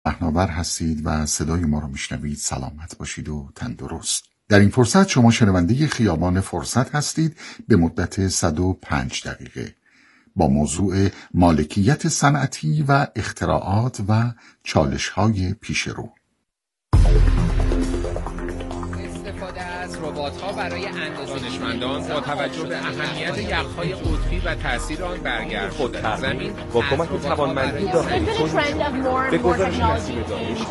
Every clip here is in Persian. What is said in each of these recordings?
پهناور هستید و صدای ما رو میشنوید. سلامت باشید و تندرست. در این فرصت شما شنونده خیابان فرصت هستید به مدت 105 دقیقه با موضوع مالکیت صنعتی و اختراعات و چالش‌های پیشرو. استفاده از ربات‌ها برای اندازه دانشمندان با توجه به اهمیت یخ‌های قطبی و تاثیر آن بر گرمش در زمین با کمک توانمندی داخلی به گزارش نسیم دانش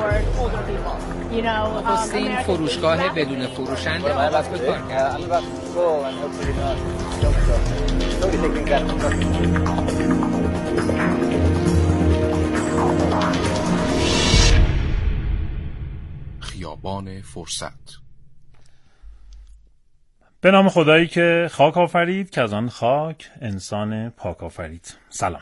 نخستین فروشگاه بدون فروشنده آغاز به کار کرد. خیابان فرصت. به نام خدایی که خاک آفرید که از آن خاک انسان پاک آفرید. سلام.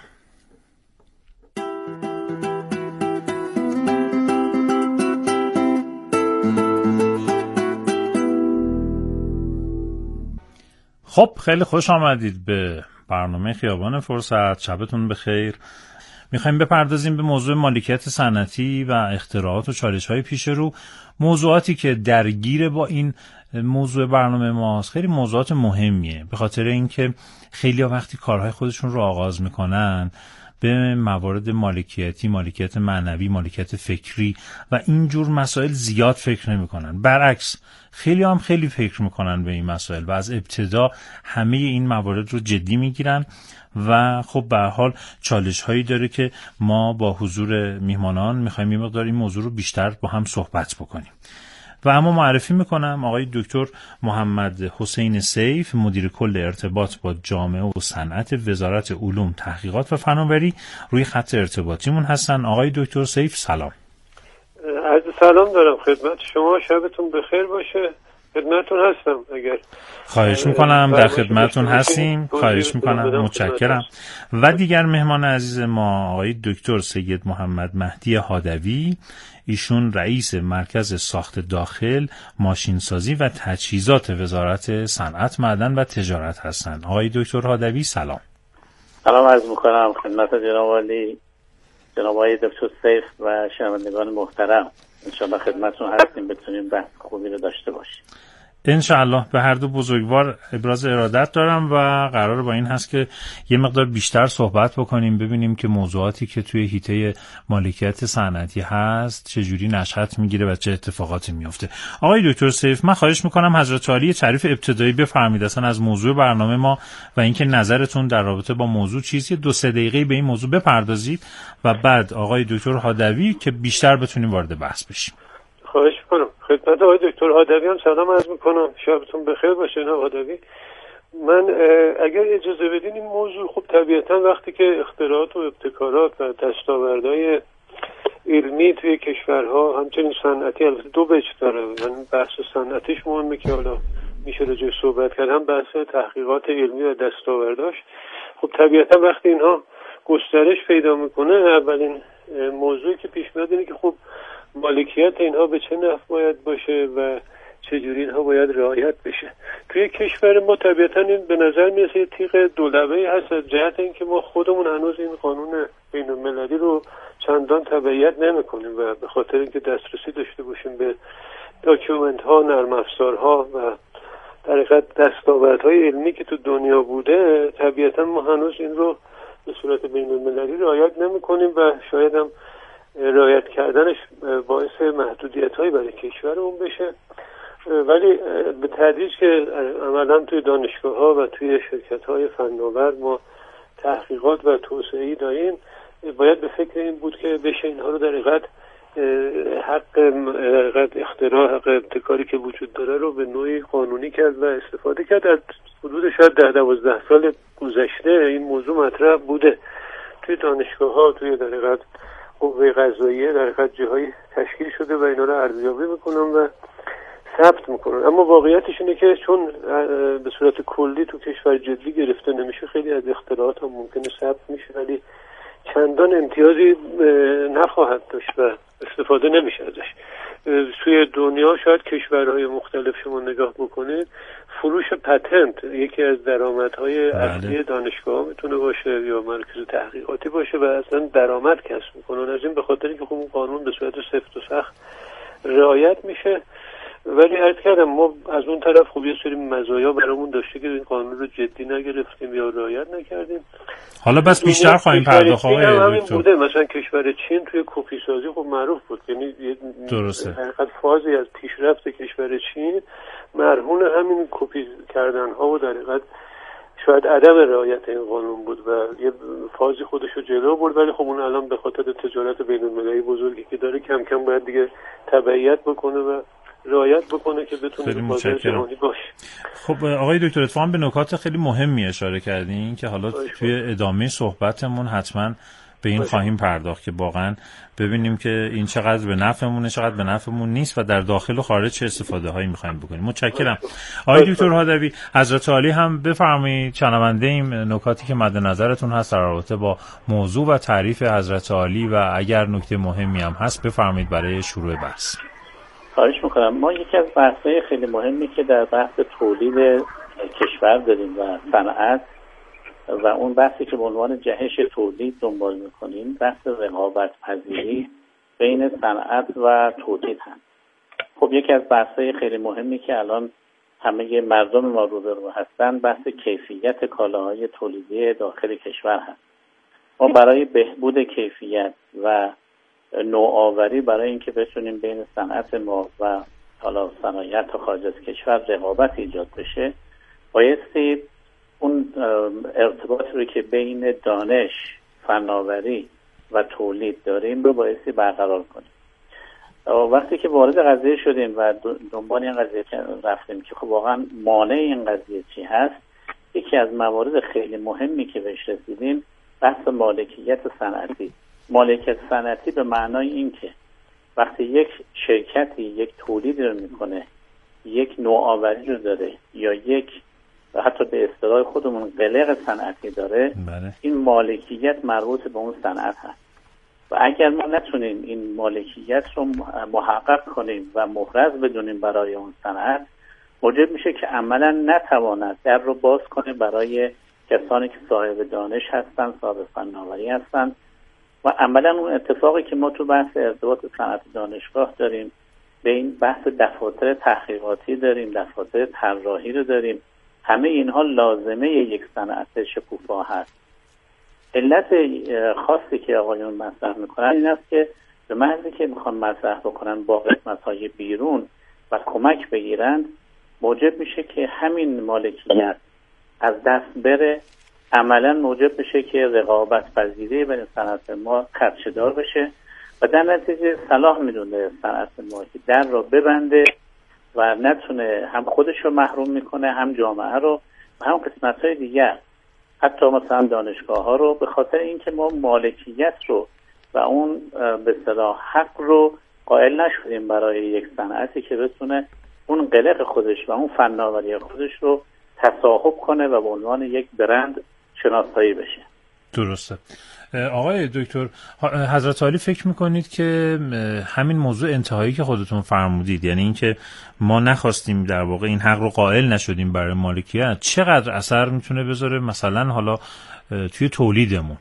خب خیلی خوش آمدید به برنامه خیابان فرصت. شبتون بخیر. میخوایم بپردازیم به موضوع مالکیت صنعتی و اختراعات و چالش‌های پیش رو، موضوعاتی که درگیر با این موضوع برنامه ماست. خیلی موضوعات مهمیه، به خاطر اینکه خیلی‌ها وقتی کارهای خودشون رو آغاز میکنن به موارد مالکیتی، مالکیت معنوی، مالکیت فکری و اینجور مسائل زیاد فکر نمیکنن. برعکس خیلی هم خیلی فکر میکنن به این مسائل و از ابتدا همه این موارد رو جدی میگیرن و خب به هر حال چالش هایی داره که ما با حضور میهمانان میخوایم یه مقدار این موضوع رو بیشتر با هم صحبت بکنیم. و اما معرفی میکنم آقای دکتر محمد حسین سیف، مدیر کل ارتباط با جامعه و صنعت وزارت علوم، تحقیقات و فناوری روی خط ارتباطیمون هستن. آقای دکتر سیف سلام. عرض سلام دارم خدمت شما، شبتون بخیر باشه. خدمتون هستم. اگر خواهش میکنم، در خدمتون هستیم. خواهش میکنم، متشکرم. و دیگر مهمان عزیز ما آقای دکتر سید محمد مهدی هادوی، ایشون رئیس مرکز ساخت داخل، ماشینسازی و تجهیزات وزارت صنعت، معدن و تجارت هستند. آقای دکتر هادوی سلام. سلام عرض میکنم خدمت جناب عالی، جناب آقای دکتر سیف و شنوندگان محترم. انشاءالله خدمتتون هستیم، بتونیم بحث خوبی رو داشته باشیم. انشاءالله. به هر دو بزرگوار ابراز ارادت دارم و قرار با این هست که یه مقدار بیشتر صحبت بکنیم، ببینیم که موضوعاتی که توی حیطه مالکیت صنعتی هست چجوری نشأت میگیره و چه اتفاقاتی میفته. آقای دکتر سیف، من خواهش میکنم حضرت عالی تعریف ابتدایی بفرمایید اصلا از موضوع برنامه ما و اینکه نظرتون در رابطه با موضوع چیزی 2-3 دقیقه به این موضوع بپردازید و بعد آقای دکتر هادوی که بیشتر بتونیم وارد بحث بشیم. خواهش میکنم. خدمت آقای دکتر هادوی هم سلام عرض میکنم. شبتون بخیر باشه جناب هادوی. من اگر اجازه بدین این موضوع خب طبیعتا وقتی که اختراعات و ابتکارات و دستاوردهای علمی توی کشورها همچنین صنعتی البته دو بچ داره، یعنی بحث صنعتیش مهمه که حالا میشه راجع صحبت کرد، هم بحث تحقیقات علمی و دستاورداش. خب طبیعتا وقتی اینها گسترش پیدا میکنه اولین موضوعی که پیش میاد اینه که خب مالکیت اینها به چه نحو باید باشه و چجوری اینها باید رعایت بشه. توی کشور ما طبیعتا این به نظر میاد یه تیغ دولبه‌ای هست از جهت اینکه ما خودمون هنوز این قانون بین‌المللی رو چندان تبعیت نمی‌کنیم و به خاطر اینکه دسترسی داشته باشیم به داکیومنت ها، نرم افزارها و در حقیقت دستاوردهای علمی که تو دنیا بوده، طبیعتا ما هنوز این رو به صورت بین‌المللی رعایت نمی‌کنیم و شاید هم رعایت کردنش باعث محدودیت‌هایی برای کشورمون بشه. ولی به تدریج که عملاً توی دانشگاه‌ها و توی شرکت‌های فناور ما تحقیقات و توسعه‌ای داریم، باید به فکر این بود که بشه اینها رو در حقیقت حق اختراع، حق ابتکاری که وجود داره رو به نوعی قانونی کرد و استفاده کرد. از حدود شاید 10-12 سال گذشته این موضوع مطرح بوده توی دانشگاه‌ها، توی در حقیقت قوه قضاییه، در حقیقت جاهای تشکیل شده و اینا رو ارزیابی میکنن و ثبت میکنن. اما واقعیتش اینه که چون به صورت کلی تو کشور جدی گرفته نمیشه، خیلی از اختراعات هم ممکنه ثبت میشه ولی چندان امتیازی نخواهد داشت و استفاده نمیشه ازش. توی دنیا شاید کشورهای مختلف شما نگاه بکنید، فروش پتنت یکی از درآمدهای اصلی دانشگاه میتونه باشه یا مرکز تحقیقاتی باشه و اصلا درآمد کسب میکنن از این، به خاطر اینکه خب اون قانون به صورت سفت و سخت رعایت میشه. ولی عرض کردم ما از اون طرف خب یه سری مزایا برامون داشته که این قانون رو جدی نگرفتیم یا رعایت نکردیم. حالا بس بیشتر خواهیم پرداخت آقای دکتر. بوده مثلا کشور چین توی کپی سازی خب معروف بود، یعنی درسته حقیقت فازی از پیشرفت کشور چین مرهون همین کپی کردن ها و در حقیقت شاید عدم رعایت این قانون بود و یه فازی خودش رو جلو برد. ولی خب اون الان به خاطر تجارت بین‌المللی بزرگی که داره کم کم باید دیگه تبعیت بکنه و رعایت بکنه که بتونه بازار جهانی باشه. خب آقای دکتر اتفاقا به نکات خیلی مهمی اشاره کردین که حالا توی ادامه صحبتمون حتما به این خواهیم پرداخت که واقعا ببینیم که این چقدر به نفعمونه چقدر به نفعمون نیست و در داخل و خارج چه استفاده هایی می‌خوایم بکنیم. متشکرم. آقای دکتر هادوی، حضرت عالی هم بفرمایید، شنونده ایم نکاتی که مد نظرتون هست در رابطه با موضوع و تعریف حضرت عالی و اگر نکته مهمی هم هست بفرمایید برای شروع بحث. خواهش میکنم. ما یکی از بحث‌های خیلی مهمی که در بحث تولید کشور داریم و صنعت و اون بحثی که به عنوان جهش تولید دنبال میکنیم، بحث رقابت پذیری بین صنعت و تولید هست. خب یکی از بحث‌های خیلی مهمی که الان همه مردم ما روبرو هستن بحث کیفیت کالاهای تولیدی داخل کشور هست. ما برای بهبود کیفیت و نوآوری، برای اینکه بتونیم بین صنعت ما و حالا صنایع خارج از کشور رقابت ایجاد بشه، بایستی اون ارتباطی رو که بین دانش، فناوری و تولید داریم رو بایستی برقرار کنیم. وقتی که وارد قضیه شدیم و دنبال این قضیه رفتیم که خب واقعا مانع این قضیه چی هست، یکی از موارد خیلی مهمی که بهش رسیدیم بحث مالکیت صنعتی. مالکیت صنعتی به معنای این که وقتی یک شرکتی یک تولیدی رو میکنه، یک نوآوری رو داره یا یک حتی به اصطلاح خودمون قلق صنعتی داره، این مالکیت مربوط به اون صنعت هست و اگر ما نتونیم این مالکیت رو محقق کنیم و محرز بدونیم برای اون صنعت، موجب میشه که عملا نتواند در رو باز کنه برای کسانی که صاحب دانش هستن، صاحب فناوری هستن و عملا اون اتفاقی که ما تو بحث ارتباط صنعت دانشگاه داریم، به این بحث دفاتر تحقیقاتی داریم، دفاتر طراحی رو داریم، همه اینها لازمه یک صنعت شکوفا هست. علت خاصی که آقایون مطرح میکنن این است که به محضی که میخوان مطرح بکنن با قسمت‌های بیرون و کمک بگیرن، موجب میشه که همین مالکیت از دست بره، عملا موجب بشه که رقابت پذیری بین صنعت ما خدشه‌دار بشه و در نتیجه صلاح میدونه صنعت ما که در رو ببنده و نتونه هم خودش رو محروم میکنه، هم جامعه رو و هم قسمت‌های دیگر، حتی مثلا دانشگاه ها رو، به خاطر اینکه ما مالکیت رو و اون به اصطلاح حق رو قائل نشدیم برای یک صنعتی که بتونه اون قلق خودش و اون فناوری خودش رو تصاحب کنه و به عنوان یک برند شناسایی بشه. درسته. آقای دکتر، حضرت عالی فکر میکنید که همین موضوع انتهایی که خودتون فرمودید، یعنی اینکه ما نخواستیم در واقع این حق رو قائل نشدیم برای مالکیت، چقدر اثر میتونه بذاره مثلا حالا توی تولیدمون؟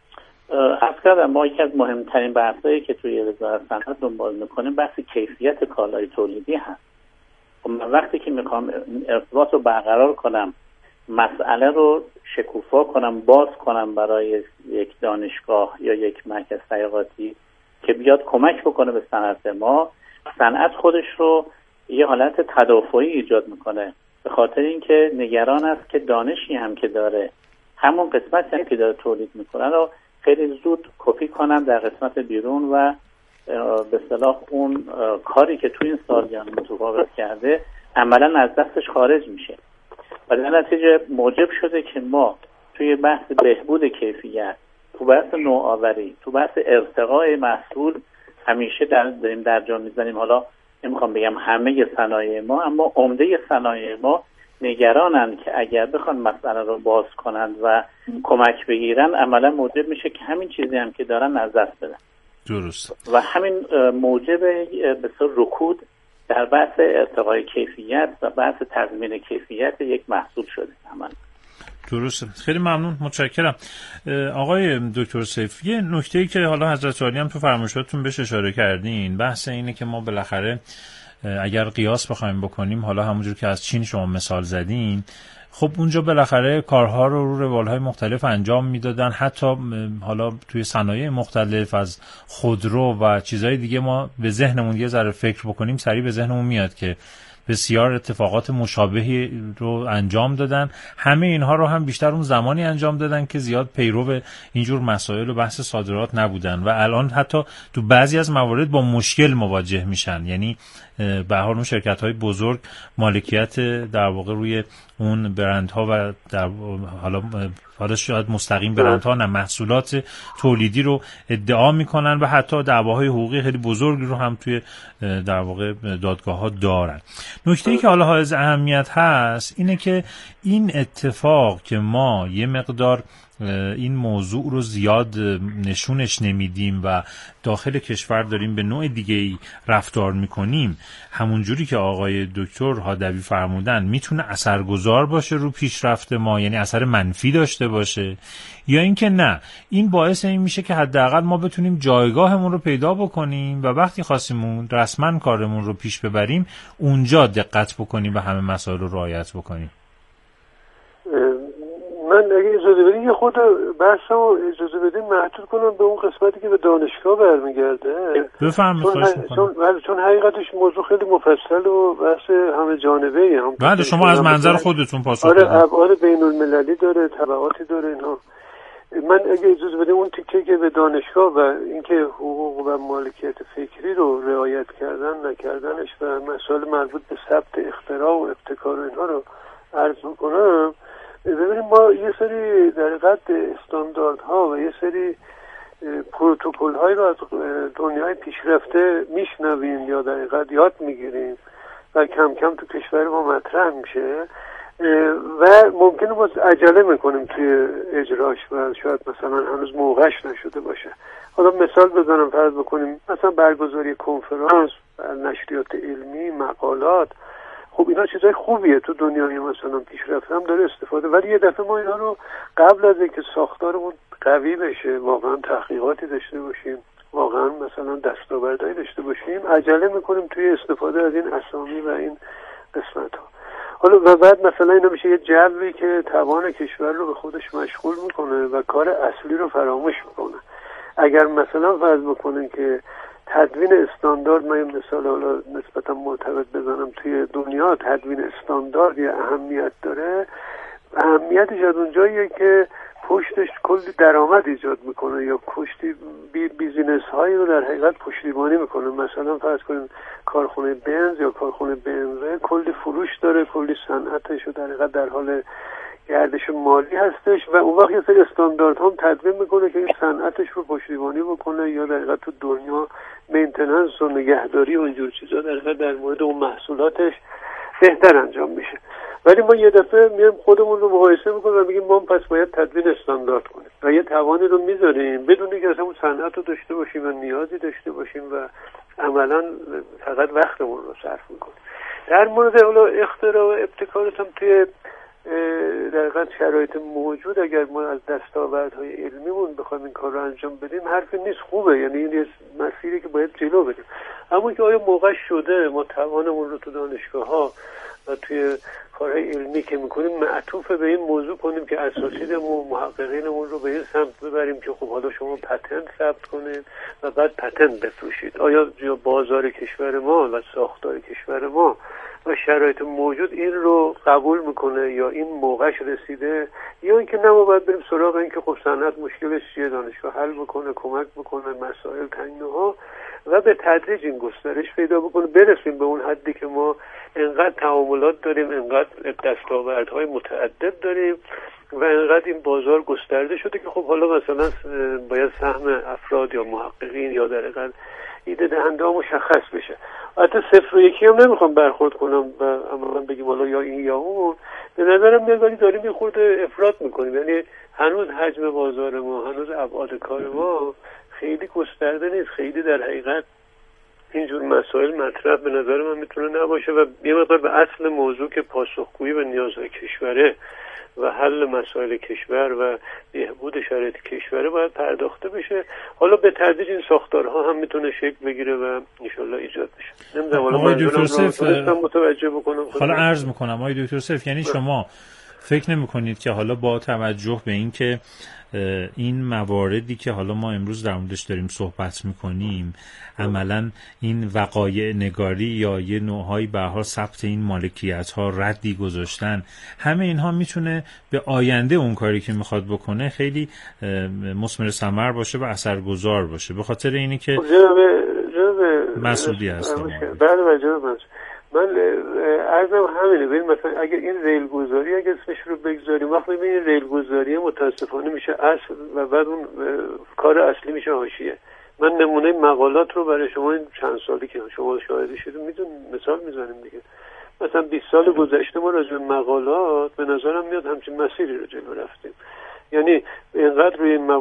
اصلا ما یکی از مهمترین بحثایی که توی وزارت صنعت دنبال میکنیم بحث کیفیت کالای تولیدی هست. من وقتی که میخوام ارتباط رو برقرار کنم، مسئله رو شکوفا کنم، باز کنم برای یک دانشگاه یا یک مرکز تحقیقاتی که بیاد کمک بکنه به صنعت ما، صنعت خودش رو یه حالت تدافعی ایجاد میکنه، به خاطر اینکه نگران است که دانشی هم که داره، همون قسمتی هم که داره تولید میکنه رو خیلی زود کپی کنم در قسمت بیرون و به اصطلاح اون کاری که تو این سالیان متفاوت کرده عملا از دستش خارج میشه و در نتیجه موجب شده که ما توی بحث بهبود کیفیت، تو بحث نوآوری، تو بحث ارتقاء محصول همیشه داریم در جا میزنیم. حالا نمیخوام بگم همه صنایع ما، اما عمده صنایع ما نگرانند که اگر بخوان مسئله رو باز کنند و کمک بگیرن، عملا موجب میشه که همین چیزی هم که دارن از دست بدن. درست. و همین موجب بسیار رکود در بحث ارتقای کیفیت و بحث تضمین کیفیت یک محصول شده. همان درسته. خیلی ممنون، متشکرم. آقای دکتر سیف، یه نکته‌ای که حالا حضرت عالی هم تو فرمایشاتتون بهش اشاره کردین، بحث اینه که ما بالاخره اگر قیاس بخوایم بکنیم، حالا همونجور که از چین شما مثال زدین، خب اونجا بالاخره کارها رو روالهای مختلف انجام میدادن، حتی حالا توی صنایع مختلف از خودرو و چیزهای دیگه ما به ذهنمون یه ذره فکر بکنیم سریع به ذهنمون میاد که بسیار اتفاقات مشابهی رو انجام دادن. همه اینها رو هم بیشتر اون زمانی انجام دادن که زیاد پیرو اینجور مسائل و بحث صادرات نبودن و الان حتی تو بعضی از موارد با مشکل مواجه میشن. یعنی به هر حال شرکت‌های بزرگ مالکیت در واقع روی اون برندها و در حالا شاید مستقیم برندها نه، محصولات تولیدی رو ادعا میکنن و حتی دعواهای حقوقی خیلی بزرگی رو هم توی در واقع دادگاه‌ها دارن. نکته‌ای که حالا حائز اهمیت هست اینه که این اتفاق که ما یه مقدار این موضوع رو زیاد نشونش نمیدیم و داخل کشور داریم به نوع دیگه‌ای رفتار میکنیم، همونجوری که آقای دکتر هادوی فرمودن میتونه اثرگذار باشه رو پیشرفت ما، یعنی اثر منفی داشته باشه، یا اینکه نه، این باعث این میشه که حداقل ما بتونیم جایگاهمون رو پیدا بکنیم و وقتی خواستیم رسما کارمون رو پیش ببریم اونجا دقت بکنیم و همه مسائل رو رعایت بکنیم. من اگه اجازه بدین یه خود بحثمو اجازه بدین محدود کنم به اون قسمتی که به دانشگاه برمیگرده. بفرمایید. چون حقیقتش موضوع خیلی مفصل و بحث همه جانبه‌ای هم. بله، شما از منظر خودتون پاسخ بدید. آره، ابعاد بین‌المللی داره، تبعاتی داره اینها. من اگه اجازه بدین اون تیکه که به دانشگاه و اینکه حقوق و مالکیت فکری رو رعایت کردن نکردنش و مسائل مربوط به ثبت اختراع و ابتکار و اینها رو عرض می‌کنم. ببینیم ما یه سری در حقیقت استانداردها و یه سری پروتکل‌هایی رو از دنیای پیشرفته میشنویم یا در حقیقت یاد میگیریم و کم کم تو کشور ما مطرح میشه و ممکنه ما عجله میکنیم توی اجراش و شاید مثلا هنوز موقعش نشده باشه. حالا مثال بزنم، فرض بکنیم مثلا برگزاری کنفرانس، نشریات علمی، مقالات، خب اینا چیزای خوبیه، تو دنیای مثلا پیشرفته هم داره استفاده، ولی یه دفعه ما اینا رو قبل از اینکه ساختارمون قوی بشه، واقعا تحقیقاتی داشته باشیم، واقعا مثلا دستاوردهایی داشته باشیم، عجله میکنیم توی استفاده از این اسامی و این قسمت ها. حالا و بعد مثلا اینا میشه یه جوی که توان کشور رو به خودش مشغول میکنه و کار اصلی رو فراموش میکنه. اگر مثلا فرض بکنیم که تدوین استاندارد، من یه مثال حالا نسبتا مرتبط بزنم، توی دنیا تدوین استاندارد یه اهمیت داره، اهمیتش از اونجاییه که پشتش کلی درآمد ایجاد میکنه یا پشتی بیزینس هایی رو در حقیقت پشتیبانی میکنه. مثلا فرض کنیم کارخونه بنز یا کارخونه BMW کلی فروش داره، کلی صنعتش رو در حقیقت در حال گردش مالی هستش و اون وقت یه سری استاندارد هم تدوین میکنه که این صنعتش رو پشتیبانی بکنه یا در حقیقت تو دنیا مینتیننس و نگهداری و اینجور چیزا در حقیقت در مورد اون محصولاتش بهتر انجام میشه. ولی ما یه دفعه میایم خودمون رو مقایسه میکنیم و میگیم ما پس باید تدوین استاندارد کنیم و یه توانی رو میذاریم بدون اینکه اصلا اون صنعت رو داشته باشیم و نیازی داشته باشیم و عملا فقط وقتمون رو صرف میکنیم. در مورد حالا اختراع و ابتکارات هم توی در حقیقت شرایط موجود اگر ما از دستاوردهای علمیمون بخوایم این کار رو انجام بدیم حرفی نیست، خوبه، یعنی این یه مسیری که باید جلو بریم. اما که آیا موقع شده ما توانمون رو تو دانشگاه‌ها و توی کارهای علمی که میکنیم معطوف به این موضوع کنیم که اساتیدمون محققینمون رو به این سمت ببریم که خب حالا شما پتنت ثبت کنید و بعد پتنت بفروشید؟ آیا بازار کشور ما و ساختار کشور ما و شرایط موجود این رو قبول میکنه یا این موقعش رسیده، یا اینکه نه ما باید بریم سراغ این که خب صنعت مشکلش چیه، دانشگاه حل بکنه، کمک بکنه، مسائل تنگناها و به تدریج این گسترش پیدا بکنه، برسیم به اون حدی که ما انقدر تعاملات داریم، انقدر دستاوردهای متعدد داریم و انقدر این بازار گسترده شده که خب حالا مثلا باید سهم افراد یا محققین یا در حقیقت ایده دهنده ها مشخص بشه. حتی 0 و 1 هم نمیخوام برخورد کنم و اما بگیم حالا یا این یا اون، به نظرم میاد ولی داریم خورده افراط میکنیم. یعنی هنوز حجم بازار ما، هنوز ابعاد کار ما خیلی گسترده نیست، خیلی در حقیقت اینجور مسائل مطرح به نظر من میتونه نباشه و یه مقدار به اصل موضوع که پاسخگویی به نیازهای کشوره و حل مسائل کشور و بهبود شرایط کشوره باید پرداخته بشه. حالا به تدریج این ساختارها هم میتونه شکل بگیره و انشالله ایجاد بشه. نمیدونم آقای دکتر سیف متوجه بکنم. حالا عرض میکنم آقای دکتر سیف، یعنی شما فکر نمی کنید که حالا با توجه به این که این مواردی که حالا ما امروز در موردش داریم صحبت میکنیم عملا این وقایع نگاری یا یه نوعهایی به هر حال ثبت این مالکیت ها ردی گذاشتن، همه اینها میتونه به آینده اون کاری که میخواد بکنه خیلی مثمر ثمر باشه و اثرگذار باشه، به خاطر اینی که مسئولی هست. بله جناب من عرضم همینه. ببین مثلا اگر این ریل گذاری اگر اسمش رو بگذاریم، وقتی ببینید ریل گذاری متاسفانه میشه اصل و بعد اون کار اصلی میشه حاشیه. من نمونه مقالات رو برای شما این چند سالی که شما شاهد شدید مثال میزنیم دیگه. مثلا 20 سال گذشته ما راجع به مقالات به نظرم میاد همچین مسیری رو جلو رفتیم. یعنی اینقدر روی این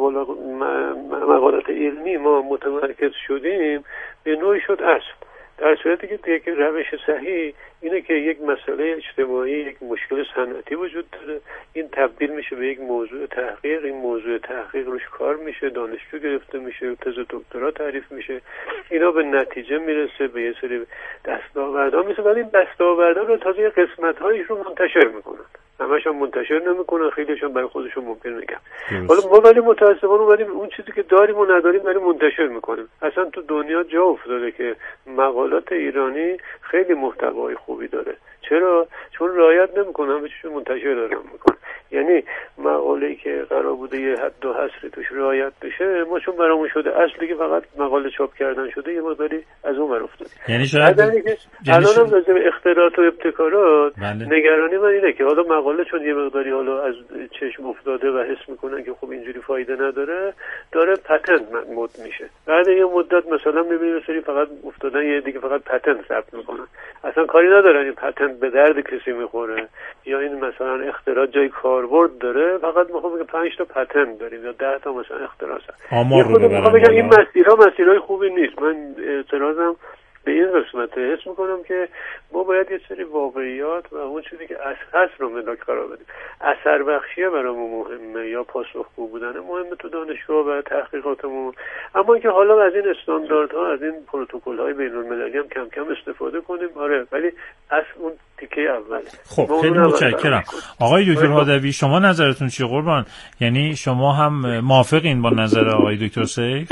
مقالات علمی ما متمرکز شدیم به نوعی شد اصل، در صورتی که یک روش صحیح اینه که یک مسئله اجتماعی، یک مشکل صنعتی وجود داره، این تبدیل میشه به یک موضوع تحقیق، این موضوع تحقیق روش کار میشه، دانشجو گرفته میشه، تز دکترا تعریف میشه، اینا به نتیجه میرسه، به یه سری دستاوردها میرسه، ولی این دستاوردها رو تازه قسمت‌هایش رو منتشر میکنن، همش هم منتشر نمیکنن، خیلیشون برای خودشون ممکن میگن. حالا ما ولی متاسفانه ولی اون چیزی که داریم و نداریم ولی منتشر میکنیم. اصلا تو دنیا جا افتاده که مقالات ایرانی خیلی محتوای خوبی داره. چرا؟ چون رعایت نمیکنن، همه چیزو منتشر دارن میکنن. یعنی مقاله‌ای که قرار بوده یه حد و حصری توش رعایت بشه، ما چون برامون شده اصلی که فقط مقاله چاپ کردن شده، یه مقداری از اون ور افتادیم. یعنی شاید الانم راجع به اختراعات و ابتکارات نگرانی من اینه که حالا مقاله چون یه مقداری حالا از چشم افتاده و حس میکنن که خب اینجوری فایده نداره، داره پتنت مد میشه. بعد یه مدت مثلا میبینیم سری فقط افتادن یه دیگه فقط پتنت ثبت میکنن، اصلا کاری ندارن این پتنت به درد کسی میخوره یا این مثلا اختراع جای کاربرد داره، فقط میخوام بگم 5 تا پتنت داریم یا 10 تا مثلا اختراع هست. آمار رو بگم این مسیرهای خوبی نیست. من اعتراضم به این قسمت حس میکنم که ما باید یه سری واقعیات و اون چیزی که هست رو ملاک قرار بدیم. اثر بخشیه برامون مهمه یا پاسخگو بودن مهمه تو دانشگاه و تحقیقاتمون، اما اینکه حالا از این استانداردها، از این پروتکل‌های بین‌المللی هم کم کم استفاده کنیم. آره، ولی اصل اون تیکه اوله. خب خیلی متشکرم. آقای دکتر هادوی شما نظرتون چیه قربان؟ یعنی شما هم موافقین با نظر آقای دکتر سیف؟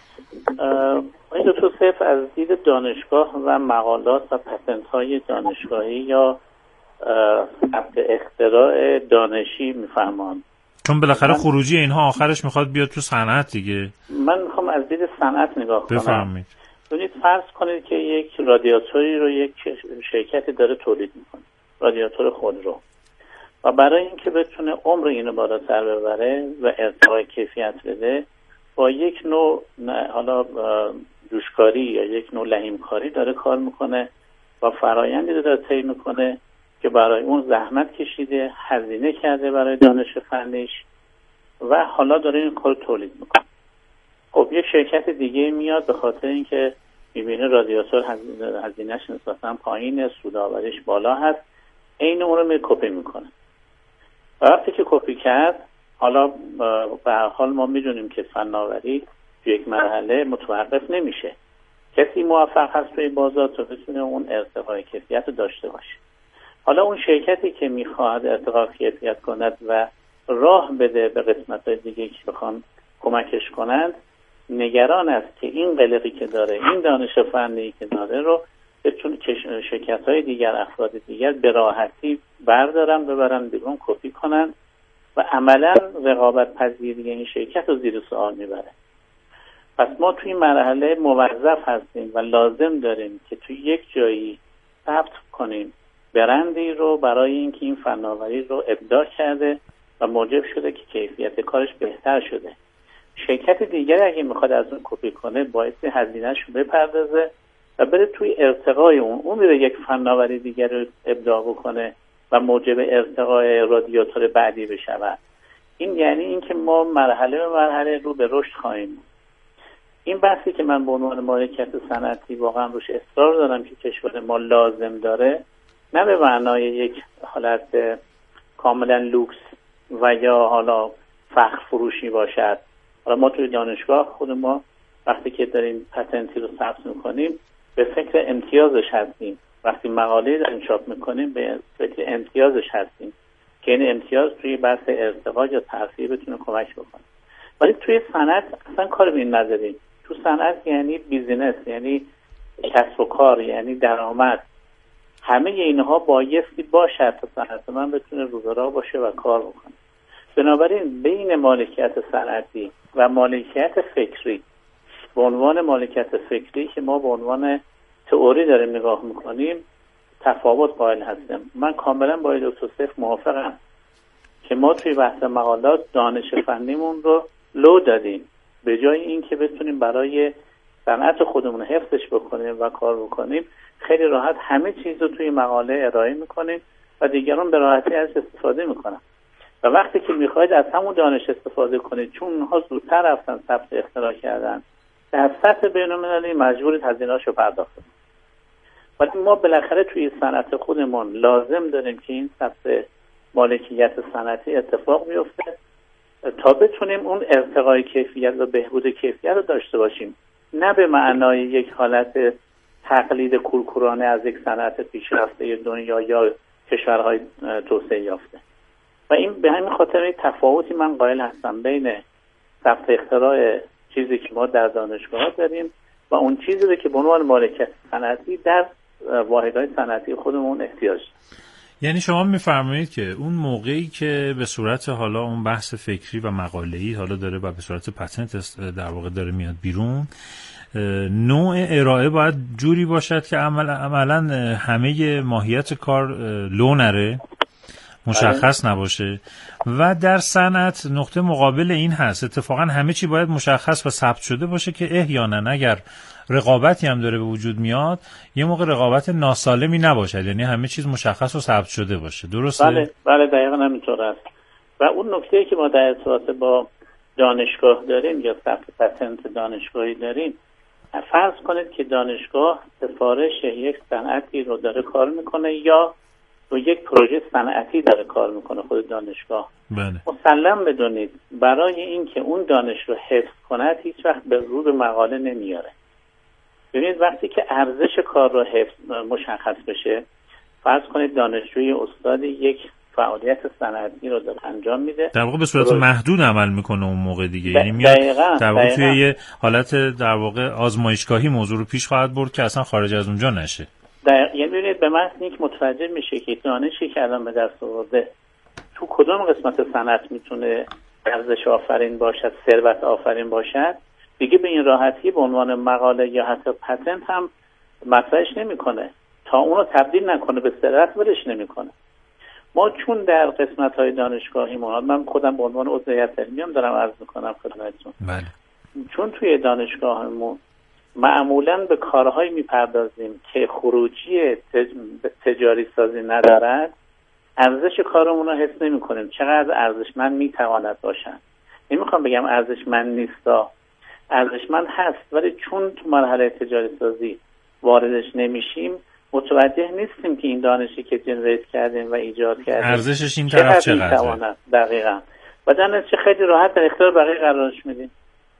آقای دکتر سیف از دید دانشگاه و مقالات و پتنت‌های دانشگاهی یا اختراع دانشی میفهمم، چون بالاخره خروجی اینها آخرش میخواد بیاد تو صنعت دیگه. من میخوام از دید صنعت نگاه کنم. بفرمایید. ببینید فرض کنید که یک رادیاتوری رو یک شرکتی داره تولید میکنه، رادیاتور خودرو، و برای اینکه بتونه عمر اینو بالاتر ببره و ارتقای کیفیت بده با یک نوع حالا جوشکاری یا یک نوع لحیمکاری داره کار میکنه و فرایندی داره طی میکنه که برای اون زحمت کشیده، هزینه کرده برای دانش فنیش و حالا داره این کار تولید میکنه. خب یک شرکت دیگه میاد به خاطر اینکه میبینه رادیاتور هزینه‌اش نسبتاً پایینه، سودآوریش بالا هست، عین اون رو کپی میکنه. وقتی که کپی کرد، حالا به هر حال ما میدونیم که فناوری تو یک مرحله متوقف نمیشه. کسی موفق هست توی بازار تا بتونه اون ارتقای کیفیت رو داشته باشه. حالا اون شرکتی که میخواد ارتقای کیفیت کند و راه بده به قسمت‌های دیگه که بخوان کمکش کنند، نگران است که این قلقی که داره، این دانش فنی که داره رو بتونه شرکت‌های دیگر، افراد دیگر به راحتی بردارن، ببرن بیرون، کپی کنن و عملا رقابت پذیری این شرکت رو زیر سوال میبره. پس ما توی مرحله موظف هستیم و لازم داریم که توی یک جایی ثبت کنیم برندی رو برای اینکه این فناوری رو ابداع کرده و موجب شده که کیفیت کارش بهتر شده. شرکت دیگری اگه میخواد از اون کپی کنه باید هزینه‌اش رو بپردازه و بره توی ارتقای اون میره یک فناوری دیگر رو ابداع بکنه و موجب ارتقای رادیاتور بعدی بشه. این یعنی اینکه ما مرحله به مرحله رو به رشد خواهیم. این بحثی که من به عنوان مالکیت صنعتی واقعا روش اصرار دارم که کشور ما لازم داره، نه به معنای یک حالت کاملا لوکس و یا حالا فخر فروشی باشد. حالا ما توی دانشگاه خود ما وقتی که داریم پتنتی رو ثبت میکنیم به فکر امتیازش هستیم، وقتی مقاله داریم چاپ میکنیم به فکر امتیازش هستیم که این امتیاز توی بحث ارتقا یا ترفیع بتونه کمک بکنه. ولی توی صنعت اصلا کار به این نداریم. تو صنعت یعنی بیزینس، یعنی کسب و کار، یعنی درآمد. همه اینها بایستی باشه تا صنعت من بتونه رو به راه باشه و کار بکنه. بنابراین بین مالکیت صنعتی و مالکیت فکری، به عنوان مالکیت فکری که ما به عنوان تئوری داریم نگاه میکنیم، تفاوت قائل هستیم. من کاملا با دکتر سیف موافقم که ما توی بحث مقالات دانش فنیمون رو لو دادیم، به جای این که بتونیم برای صنعت خودمون حفظش بکنیم و کار بکنیم، خیلی راحت همه چیز رو توی مقاله ارائه میکنیم و دیگران به راحتی ازش استفاده میکنن. و وقتی که میخواید از همون دانش استفاده کنید، چون اونها زودتر رفتن ثبت اختراع کردن، در سطح بین‌المللی مجبورید هزینه‌اشو پرداخت کنید. ولی ما بالاخره توی صنعت خودمون لازم داریم که این ثبت مالکیت صنعتی اتفاق بیفته تا بتونیم اون ارتقای کیفیت و بهبود کیفیت رو داشته باشیم، نه به معنای یک حالت تقلید کورکورانه از یک صنعت پیشرفته دنیا یا کشورهای توسعه یافته. و این به همین خاطر تفاوتی من قائل هستم بین ثبت اختراع چیزی که ما در دانشگاه داریم و اون چیزی که به عنوان مالکیت صنعتی در واحدهای صنعتی خودمون احتیاج. یعنی شما میفرمایید که اون موقعی که به صورت حالا اون بحث فکری و مقاله‌ای حالا داره و به صورت پتنت در واقع داره میاد بیرون، نوع ارائه باید جوری باشد که عملاً همه ماهیت کار لو نره، مشخص نباشه. و در صنعت نقطه مقابل این هست، اتفاقا همه چی باید مشخص و ثبت شده باشه که احیانا اگر رقابتی هم داره به وجود میاد، یه موقع رقابت ناسالمی نباشه، یعنی همه چیز مشخص و ثبت شده باشه. درسته؟ بله دقیقاً همینطور است. و اون نکته‌ای که ما در ارتباط با دانشگاه داریم یا ثبت پتنت دانشگاهی داریم، فرض کنید که دانشگاه سفارش یک صنعتی رو داره کار میکنه یا رو یک پروژه صنعتی داره کار میکنه خود دانشگاه. بله. مسلم بدونید برای اینکه اون دانش رو حفظ کند هیچ وقت به رو به مقاله نمیاره. ببینید وقتی که ارزش کار رو حفظ مشخص بشه، فرض کنید دانشجوی استاد یک فعالیت صنعتی رو داره انجام میده، در واقع به صورت محدود عمل میکنه اون موقع دیگه، یعنی میاد در واقع توی یه حالت در واقع آزمایشگاهی موضوع رو پیش خواهد برد که اصلا خارج از اونجا نشه. یعنی ببینید به محض اینکه متوجه میشه که دانشی که الان به دست آورده تو کدوم قسمت صنعت میتونه ارزش آفرین باشد، ثروت آفرین باشد، دیگه به این راحتی به عنوان مقاله یا حتی پتنت هم مطرحش نمیکنه تا اونو تبدیل نکنه به ثروت، ولش نمیکنه. ما چون در قسمت‌های دانشگاهی من خودم به عنوان عضو هیئت علمی هم دارم عرض میکنم خدمتتون، بله، چون توی دانشگاهمون معمولاً به کارهایی میپردازیم که خروجی تجاری سازی ندارد، ارزش کارمون رو حس نمی‌کنیم چقدر ارزشمند میتواند باشد. نمیخوام بگم ارزشمند نیستا، ارزشمند هست، ولی چون تو مرحله تجاری سازی واردش نمیشیم متوجه نیستیم که این دانشی که جنریت کردیم و ایجاد کردیم ارزشش این طرف چقدره. دقیقاً. و در نتیجه خیلی راحت در اختیار بقیه قرارش میدیم.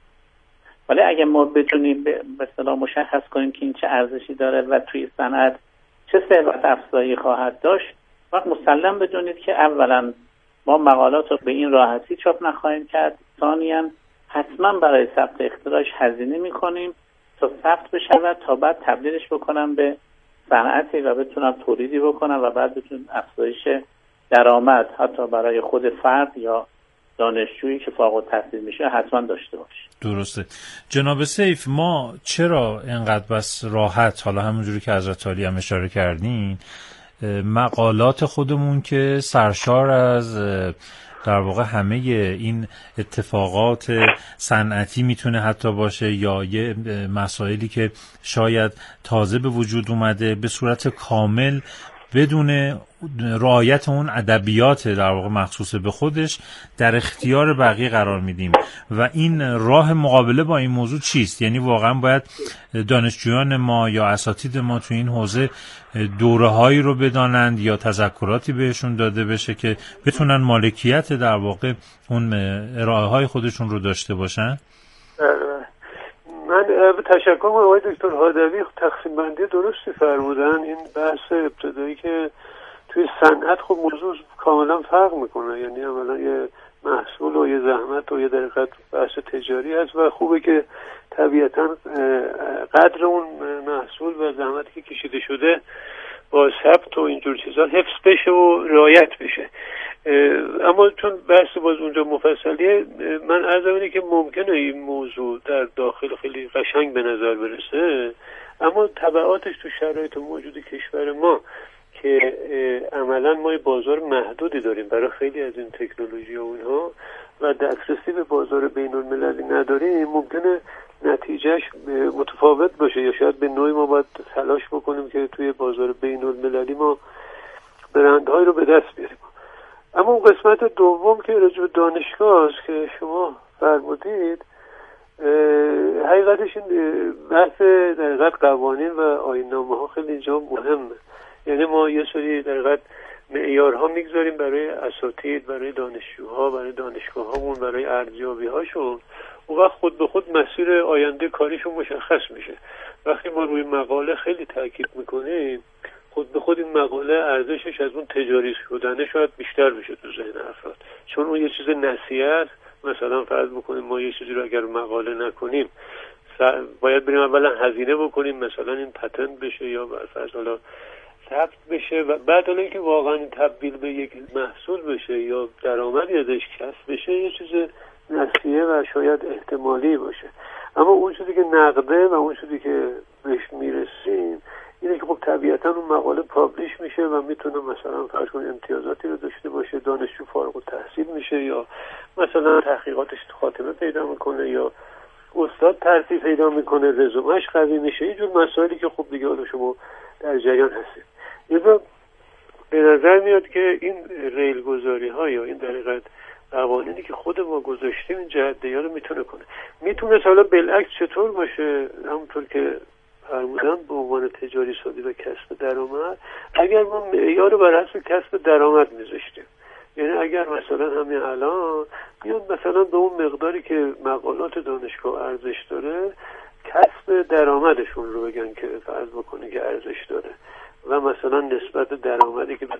ولی اگه ما بتونیم به اصطلاح مشخص کنیم که این چه ارزشی داره و توی صنعت چه ثروت افزایی خواهد داشت، وقت مسلم بدونید که اولا ما مقالات رو به این راحتی چاپ نخواهیم کرد، ثانیاً حتما برای ثبت اختراعش هزینه میکنیم تا ثبت بشه تا بعد تبدیلش بکنم به صنعتی و بتونم تولیدی بکنم و بعد بتونم افزایش درآمد حتی برای خود فرد یا دانشجویی که فارغ التحصیل میشه حتما داشته باشه. درسته. جناب سیف، ما چرا اینقدر بس راحت، حالا همونجوری که حضرت عالی هم اشاره کردین، مقالات خودمون که سرشار از در واقع همه این اتفاقات صنعتی میتونه حتی باشه یا یه مسائلی که شاید تازه به وجود اومده، به صورت کامل بدون رعایت اون ادبیات در واقع مخصوص به خودش در اختیار بقیه قرار میدیم و این راه مقابله با این موضوع چیست؟ یعنی واقعا باید دانشجویان ما یا اساتید ما تو این حوزه دوره‌هایی رو بدانند یا تذکراتی بهشون داده بشه که بتونن مالکیت در واقع اون ارائه‌های خودشون رو داشته باشن؟ من تشکر می‌کنم آقای دکتر هادوی، تقسیم بندی درستی فرمودن. این بحث ابتدایی که توی صنعت خب موضوع کاملا فرق میکنه، یعنی اولا یه محصول و یه زحمت و یه دقیقت بحث تجاری هست و خوبه که طبیعتا قدر اون محصول و زحمتی که کشیده شده با ثبت و اینجور چیزا حفظ بشه و رعایت بشه. اما چون بحث باز اونجا مفصلیه، من عرضم اینه که ممکنه این موضوع در داخل خیلی قشنگ به نظر برسه، اما تبعاتش تو شرایط موجود کشور ما که عملا ما بازار محدودی داریم برای خیلی از این تکنولوژی و اونها و دسترسی به بازار بین المللی نداریم، ممکنه نتیجهش متفاوت باشه یا شاید به نوعی ما باید تلاش بکنیم که توی بازار بین المللی ما برندهای رو به دست بیاریم. اما اون قسمت دوم که راجع به دانشگاه است که شما فرمودید، حقیقتش این بحث در حقیقت قوانین و آیین‌نامه ها خیلی اینجا مهمه. یعنی ما یه سری در حقیقت معیارها میگذاریم برای اساتید، برای دانشجوها، برای دانشگاه‌هامون، برای ارزیابی‌هاشون، اون وقت خود به خود مسیر آینده کاریشون مشخص میشه. وقتی ما روی مقاله خیلی تاکید میکنیم، خود به خود این مقاله ارزشش از اون تجاری شدنه شاید بیشتر بشه تو ذهن افراد، چون اون یه چیز نصیحت. مثلا فرض بکنیم ما یه چیزی رو اگر مقاله نکنیم باید بریم اولا هزینه بکنیم، مثلا این پتنت بشه یا فرض حالا ثبت بشه و بعد حالا اینکه واقعا تبدیل به یک محصول بشه یا درآمدی ازش کسب بشه یه چیز نسیه و شاید احتمالی باشه. اما اون چیزی که نقده و اون چیزی که بهش میرسیم اینه که خب طبیعتا اون مقاله پابلیش میشه و میتونه مثلا فرض کنید امتیازاتی رو داشته باشه، دانشجو فارغ التحصیل میشه یا مثلا تحقیقاتش خاتمه پیدا میکنه یا استاد ترفیع پیدا میکنه، رزومهش قوی میشه، اینجور مسائلی که خب دیگه حالا شما در جریان هستید. یعنی به نظر میاد که این ریلگذاری ها یا این در حقیقت قوانینی که خود ما گذاشتیم این جهت‌دهی رو میتونه حالا بالعکس چطور باشه، همونطور که فرمودم به عنوان تجاری سازی و کسب درآمد، اگر ما معیار رو بر حسب کسب درآمد میذاشتیم، یعنی اگر مثلا همین الان بیان مثلا به اون مقداری که مقالات دانشگاه ارزش داره کسب درآمدشون رو بگن که فرض بکنه که ارزش داره و مثلا نسبت درآمدی که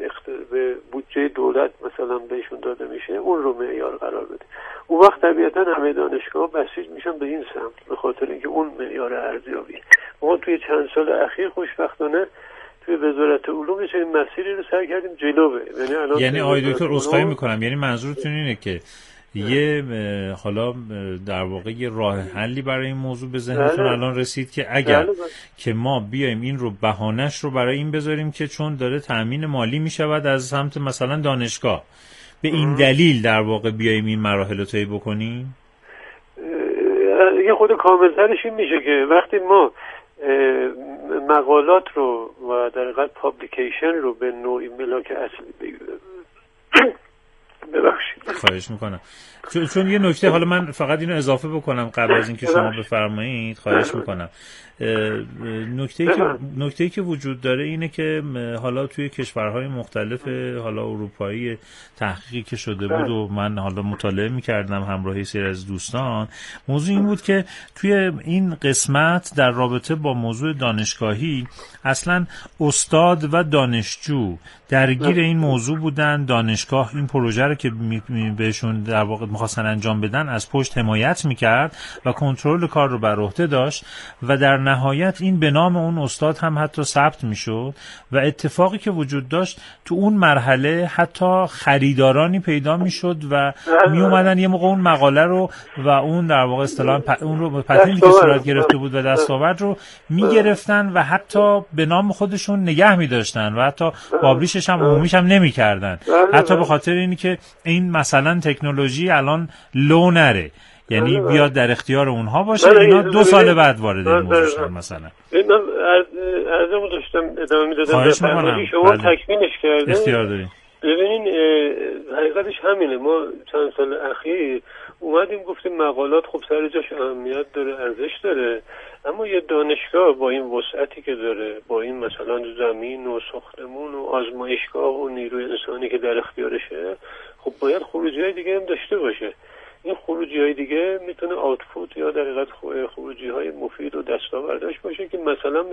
به بودجه دولت مثلا بهشون داده میشه اون رو معیار قرار بده. اون وقت طبیعتا همه دانشگاه بسیج میشن به این سمت به خاطر اینکه اون معیار ارزیابی. ما توی چند سال اخیر خوشبختانه توی وزارت علوم یه مسیری رو سعی کردیم جلو بریم. یعنی آقای دکتر عذرخواهی میکنم، یعنی منظورتون اینه که یه حالا در واقع یه راه حلی برای این موضوع به ذهنتون الان رسید که اگر که ما بیایم این رو بهانه‌اش رو برای این بذاریم که چون داره تأمین مالی میشود از سمت مثلا دانشگاه، به این دلیل در واقع بیایم این مراحل رو طی بکنیم؟ یه خود کاملترش این میشه که وقتی ما مقالات رو و در حقیقت پابلیکیشن رو به نوعی ملاک اصلی بگیریم. ببخشید خواهش میکنم، چون یه نکته حالا من فقط اینو اضافه بکنم قبل از اینکه شما بفرمایید. خواهش میکنم. نکته‌ای که وجود داره اینه که حالا توی کشورهای مختلف حالا اروپایی تحقیقی که شده بود و من حالا مطالعه میکردم همراهی سری از دوستان، موضوع این بود که توی این قسمت در رابطه با موضوع دانشگاهی اصلا استاد و دانشجو درگیر این موضوع بودن. دانشگاه این پروژه رو که بهشون در واقع می‌خواستن انجام بدن از پشت حمایت میکرد و کنترل کار رو بر عهده داشت و در نهایت این به نام اون استاد هم حتی ثبت میشد و اتفاقی که وجود داشت تو اون مرحله حتی خریدارانی پیدا میشد و می اومدن یه موقع اون مقاله رو و اون در واقع اصطلاحاً اون رو پتنتی که صورت گرفته بود و دستاورد رو میگرفتن و حتی به نام خودشون نگه می‌داشتن و حتی پابلیشش هم عمومیش هم نمی‌کردن، حتی به خاطر اینی که این مثلا تکنولوژی الان لو نره. یعنی بیاد در اختیار اونها باشه، اینا 2 سال بعد وارد این موضوع شدن مثلا. من عرضمو داشتم ادامه میدادم. خواهش میکنم. شما تکمیلش کردین. اختیار دارین. ببینین حقیقتش همینه. ما چند سال اخیر اومدیم گفتیم مقالات خب سر جاش اهمیت داره، ارزش داره، اما یه دانشگاه با این وسعتی که داره، با این مثلا زمین و ساختمون و آزمایشگاه و نیروی انسانی که در اختیارشه، خب باید خروجی‌های دیگه هم داشته باشه. این خروجی‌های دیگه میتونه آوتپوت یا در حقیقت خروجی‌های مفید و دستاوردش باشه که مثلا